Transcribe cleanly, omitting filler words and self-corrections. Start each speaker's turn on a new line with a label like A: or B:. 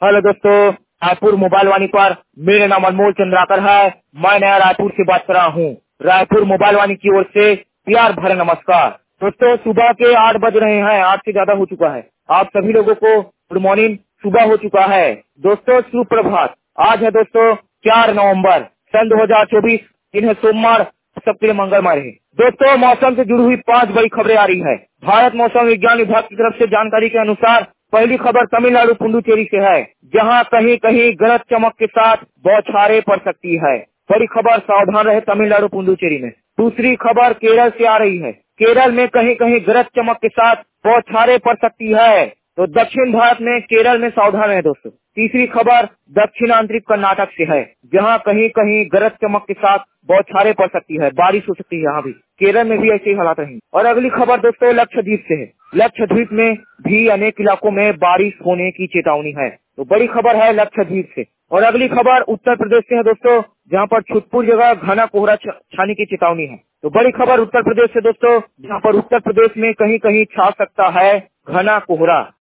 A: Hello दोस्तों, Raipur mobile वाणी पर मेरा नाम अनमोल चंद्राकर है। मैं नया रायपुर से बात कर रहा हूँ। रायपुर मोबाइल वाणी की ओर से प्यार भरा नमस्कार। दोस्तों, सुबह के 8 बज रहे हैं, 8 से ज्यादा हो चुका है। आप सभी लोगों को गुड मॉर्निंग। सुबह हो चुका है दोस्तों, सुप्रभात। आज है दोस्तों 4 नवंबर सन 2024, दिन है सोमवार। सबके लिए मंगलमय रहे। दोस्तों, मौसम से जुड़ी हुई 5 बड़ी खबरें आ रही है। भारत मौसम विज्ञान विभाग की तरफ से जानकारी के अनुसार पहली खबर तमिलनाडु पुडुचेरी से है, जहां कहीं कहीं गरज चमक के साथ बौछारें पड़ सकती है। बड़ी खबर, सावधान रहे तमिलनाडु पुडुचेरी में। दूसरी खबर केरल से आ रही है। केरल में कहीं कहीं गरज चमक के साथ बौछारें पड़ सकती है, तो दक्षिण भारत में केरल में सावधान है दोस्तों। तीसरी खबर दक्षिण आंतरिक कर्नाटक से है, जहां कहीं कहीं गरज चमक के साथ बौछारें पड़ सकती है, बारिश हो सकती है। यहाँ भी केरल में भी ऐसे ही हालात रहेंगे। और अगली खबर दोस्तों लक्षद्वीप से है। लक्षद्वीप में भी अनेक इलाकों में बारिश होने की चेतावनी है, तो बड़ी खबर है लक्षद्वीप से। और अगली खबर उत्तर प्रदेश से है दोस्तों, जहां पर छुटपुर जगह घना कोहरा छाने की चेतावनी है। तो बड़ी खबर उत्तर प्रदेश से दोस्तों, जहां पर उत्तर प्रदेश में कहीं कहीं छा सकता है घना कोहरा।